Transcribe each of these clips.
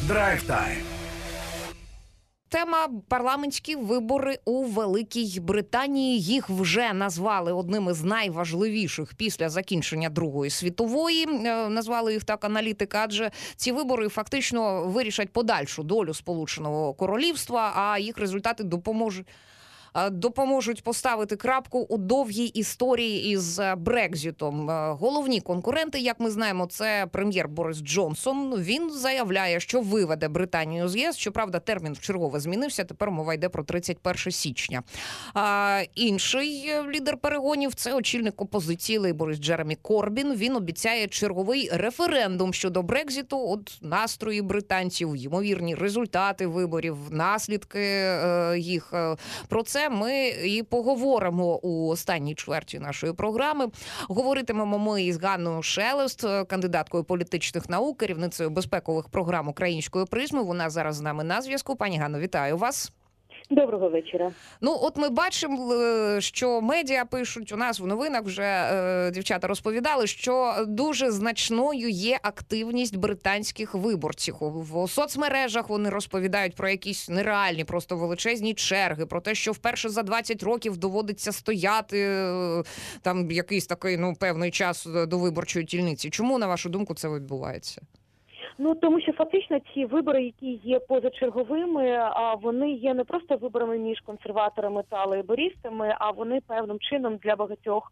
Драйв-тайм. Тема парламентські вибори у Великій Британії. Їх вже назвали одними з найважливіших після закінчення Другої світової. Назвали їх так аналітики, адже ці вибори фактично вирішать подальшу долю Сполученого Королівства, а їх результати допоможуть поставити крапку у довгій історії із Брекзитом. Головні конкуренти, як ми знаємо, це прем'єр Борис Джонсон. Він заявляє, що виведе Британію з ЄС. Щоправда, термін вчергове змінився. Тепер мова йде про 31 січня. Інший лідер перегонів – це очільник опозиції лейборист Джеремі Корбін. Він обіцяє черговий референдум щодо Брекзиту. От настрої британців, ймовірні результати виборів, наслідки їх. Про це ми і поговоримо у останній чверті нашої програми. Говоритимемо ми із Ганною Шелест, кандидаткою політичних наук, керівницею безпекових програм Української призми. Вона зараз з нами на зв'язку. Пані Ганно, вітаю вас. Доброго вечора. Ну, от ми бачимо, що медіа пишуть, у нас в новинах вже дівчата розповідали, що дуже значною є активність британських виборців. В соцмережах вони розповідають про якісь нереальні, просто величезні черги, про те, що вперше за 20 років доводиться стояти там якийсь такий, певний час до виборчої дільниці. Чому, на вашу думку, це відбувається? Тому що фактично ці вибори, які є позачерговими, вони є не просто виборами між консерваторами та лейбористами, а вони певним чином для багатьох,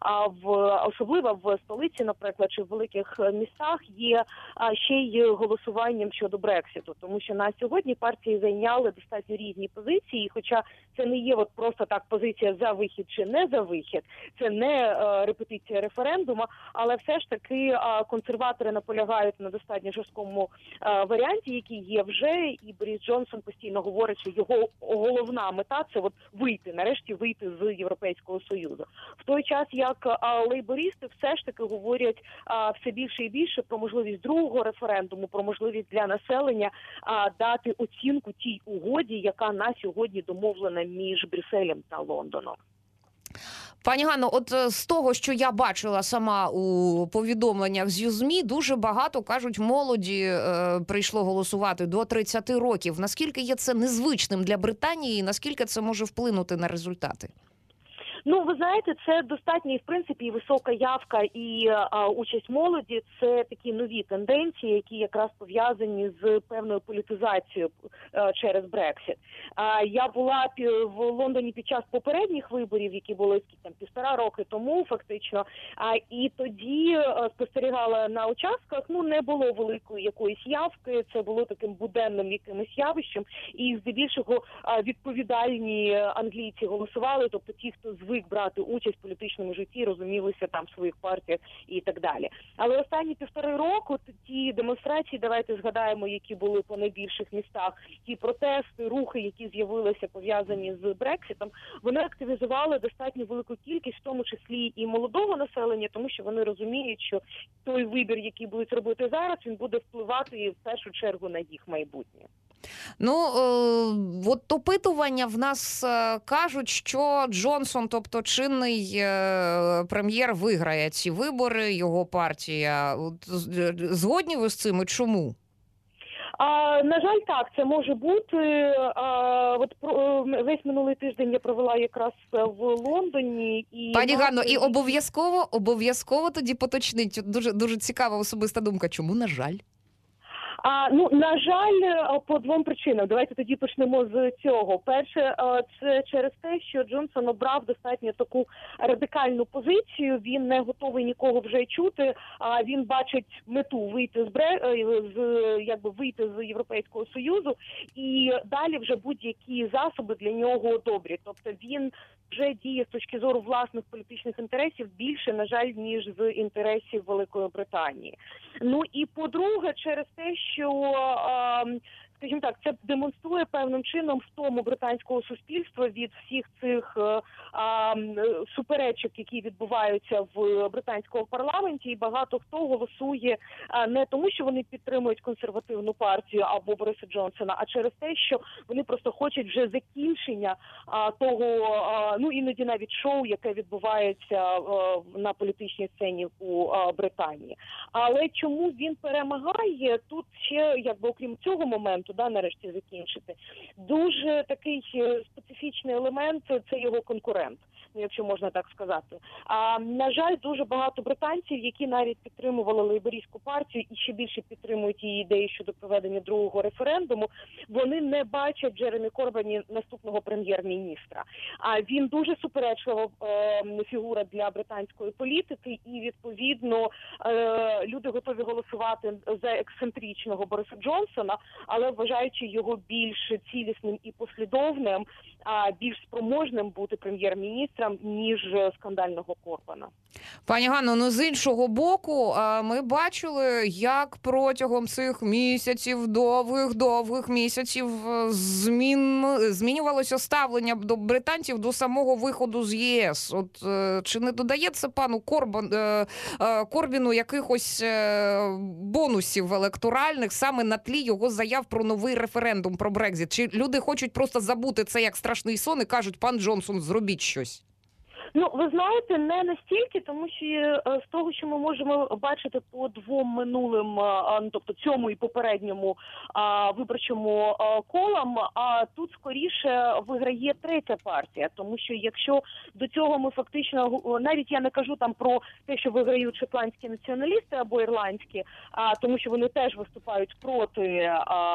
особливо в столиці, наприклад, чи в великих містах, є ще й голосуванням щодо Брекситу. Тому що на сьогодні партії зайняли достатньо різні позиції, хоча це не є просто так позиція за вихід чи не за вихід, це не репетиція референдуму, але все ж таки консерватори наполягають на достатньо жорсткому варіанті, який є вже, і Борис Джонсон постійно говорить, що його головна мета – це нарешті вийти з Європейського Союзу. В той час, як лейбористи все ж таки говорять все більше і більше про можливість другого референдуму, про можливість для населення дати оцінку тій угоді, яка на сьогодні домовлена між Брюсселем та Лондоном. Пані Ганно, от з того, що я бачила сама у повідомленнях з ЗМІ, дуже багато, кажуть, молоді прийшло голосувати до 30 років. Наскільки є це незвичним для Британії і наскільки це може вплинути на результати? Ви знаєте, це достатньо, в принципі, і висока явка, і участь молоді – це такі нові тенденції, які якраз пов'язані з певною політизацією через Брексит. Я була в Лондоні під час попередніх виборів, які були півтора роки тому, фактично, і тоді спостерігала на участках, не було великої якоїсь явки, це було таким буденним якимось явищем, і здебільшого відповідальні англійці голосували, тобто ті, хто звик брати участь в політичному житті, розумілися там в своїх партіях і так далі. Але останні півтори року ті демонстрації, давайте згадаємо, які були по найбільших містах, ті протести, рухи, які з'явилися пов'язані з Брекситом, вони активізували достатньо велику кількість, в тому числі і молодого населення, тому що вони розуміють, що той вибір, який будуть робити зараз, він буде впливати в першу чергу на їх майбутнє. От опитування в нас кажуть, що Джонсон, тобто чинний прем'єр, виграє ці вибори, його партія. Згодні ви з цим і чому? На жаль, так, це може бути. Весь минулий тиждень я провела якраз в Лондоні. Пані Ганно, і обов'язково тоді поточніть. Дуже цікава особиста думка. Чому, на жаль? На жаль, по двом причинам. Давайте тоді почнемо з цього. Перше, це через те, що Джонсон обрав достатньо таку радикальну позицію. Він не готовий нікого вже чути. Він бачить мету вийти вийти з Європейського Союзу, і далі вже будь-які засоби для нього добрі. Тобто він вже діє з точки зору власних політичних інтересів більше, на жаль, ніж з інтересів Великої Британії. І по-друге, через те, що скажімо так, це демонструє певним чином втому британського суспільства від всіх цих суперечок, які відбуваються в британському парламенті, і багато хто голосує не тому, що вони підтримують консервативну партію або Бориса Джонсона, а через те, що вони просто хочуть вже закінчення того, ну іноді навіть шоу, яке відбувається на політичній сцені у Британії. Але чому він перемагає, тут ще, якби окрім цього моменту, нарешті закінчити, дуже такий специфічний елемент – це його конкурент, якщо можна так сказати. На жаль, дуже багато британців, які навіть підтримували лейбористську партію і ще більше підтримують її ідеї щодо проведення другого референдуму, вони не бачать Джеремі Корбіні наступного прем'єр-міністра. Він дуже суперечлива фігура для британської політики, і відповідно люди готові голосувати за ексцентричного Бориса Джонсона, але вважаючи його більш цілісним і послідовним, більш спроможним бути прем'єр-міністром, ніж скандального Корбіна. Пані Ганно, ну з іншого боку, ми бачили, як протягом цих місяців, довгих місяців, змінювалося ставлення до британців до самого виходу з ЄС. От чи не додається пану Корбіну якихось бонусів електоральних саме на тлі його заяв про новий референдум про Брекзит? Чи люди хочуть просто забути це як страшний сон і кажуть, пан Джонсон, зробіть щось? Ну, ви знаєте, не настільки, тому що з того, що ми можемо бачити по двом минулим, тобто цьому і попередньому виборчому колам, тут скоріше виграє третя партія, тому що якщо до цього ми фактично, навіть я не кажу там про те, що виграють шотландські націоналісти або ірландські, тому що вони теж виступають проти,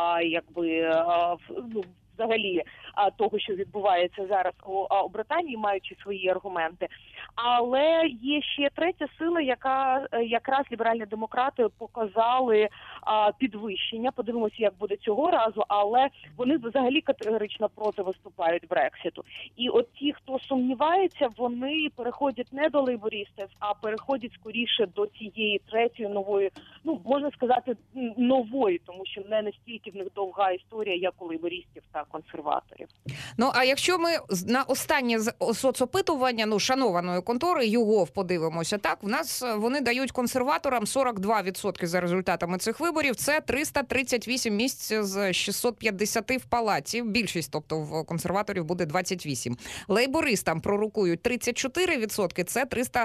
взагалі того, що відбувається зараз у Британії, маючи свої аргументи. Але є ще третя сила, яка якраз ліберальні демократи показали підвищення. Подивимося, як буде цього разу, але вони взагалі категорично проти виступають Брекситу. І от ті, хто сумнівається, вони переходять не до лейбористів, а переходять скоріше до цієї третьої нової, ну, можна сказати, нової, тому що не настільки в них довга історія, як у лейбористів та консерваторів. Ну, а якщо ми на останнє соцопитування, шанованої контори, YouGov подивимося, так, в нас вони дають консерваторам 42% за результатами цих виборів. Це 338 місць з 650 в палаті. Більшість, тобто, в консерваторів буде 28. Лейбористам пророкують 34%, це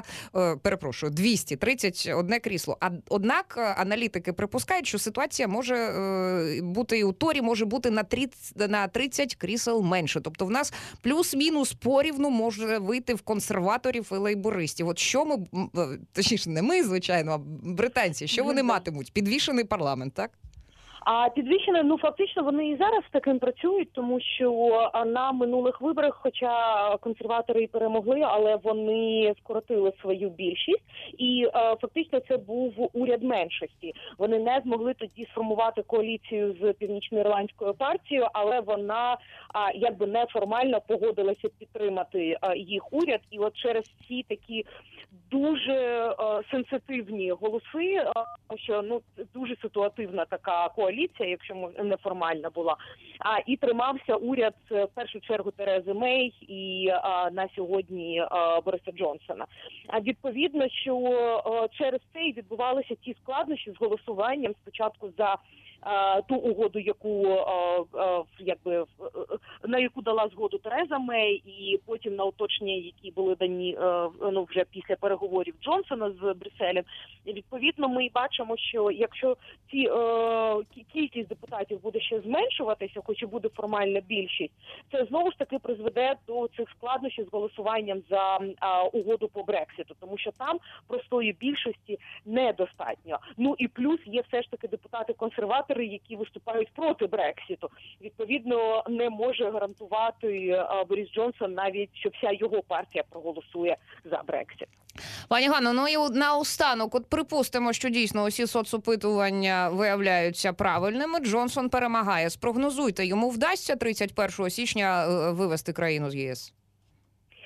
231 крісло. Однак аналітики припускають, що ситуація може бути і у Торі, може бути на 30 крісел менше. Тобто в нас плюс-мінус порівну може вийти в консерваторів і лейбористів. От що ми, точніше, не ми, звичайно, а британці, що вони матимуть? Підвішений парламент, так? А підвищено, фактично вони і зараз таким працюють, тому що на минулих виборах, хоча консерватори і перемогли, але вони скоротили свою більшість, і фактично це був уряд меншості. Вони не змогли тоді сформувати коаліцію з Північноірландською партією, але вона якби неформально погодилася підтримати їх уряд, і от через ці такі дуже сенситивні голоси, що дуже ситуативна така коаліція, якщо неформальна була, і тримався уряд в першу чергу Терези Мей і на сьогодні Бориса Джонсона. А відповідно, що через це і відбувалися ті складнощі з голосуванням спочатку за ту угоду, на яку дала згоду Тереза Мей, і потім на уточнення, які були дані вже після переговорів Джонсона з Брюсселем. І відповідно ми бачимо, що якщо кількість депутатів буде ще зменшуватися, хоч і буде формальна більшість, це знову ж таки призведе до цих складнощів з голосуванням за угоду по Брекситу, тому що там простої більшості недостатньо. Ну і плюс є все ж таки депутати-консерватори, які виступають проти Брекситу. Відповідно, не може гарантувати Борис Джонсон навіть, що вся його партія проголосує за Брексит. Пані Ганно, і наостанок, от припустимо, що дійсно усі соцопитування виявляються правильними, Джонсон перемагає. Спрогнозуйте, йому вдасться 31 січня вивести країну з ЄС?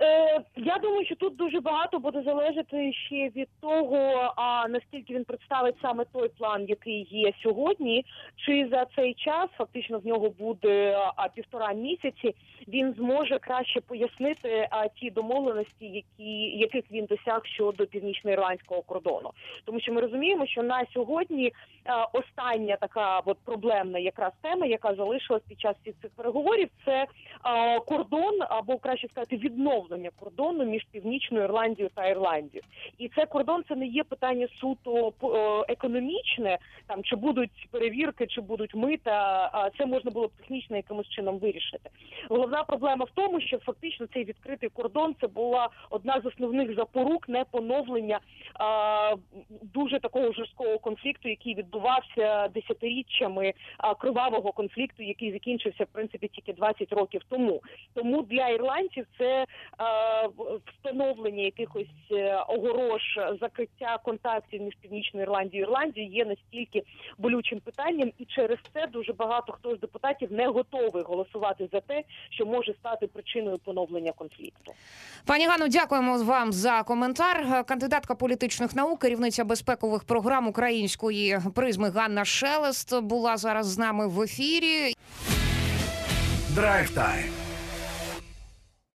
Я думаю, що тут дуже багато буде залежати ще від того, наскільки він представить саме той план, який є сьогодні, чи за цей час, фактично в нього буде 1,5 місяці, він зможе краще пояснити ті домовленості, яких він досяг щодо північно-ірландського кордону. Тому що ми розуміємо, що на сьогодні остання така проблемна якраз тема, яка залишилась під час всіх цих переговорів, це кордон, або краще сказати, відновлення кордону між Північною Ірландією та Ірландією. І це кордон, це не є питання суто економічне, там чи будуть перевірки, чи будуть мита, це можна було б технічно якимось чином вирішити. Головна проблема в тому, що фактично цей відкритий кордон це була одна з основних запорук непоновлення дуже такого жорсткого конфлікту, який відбувався десятиріччями, кривавого конфлікту, який закінчився, в принципі, тільки 20 років тому. Тому для ірландців це встановлення якихось огорож, закриття контактів між Північною Ірландією і Ірландією є настільки болючим питанням, і через це дуже багато хто з депутатів не готовий голосувати за те, що може стати причиною поновлення конфлікту. Пані Ганно, дякуємо вам за коментар. Кандидатка політичних наук, керівниця безпекових програм української призми Ганна Шелест була зараз з нами в ефірі. Драйв-тайм.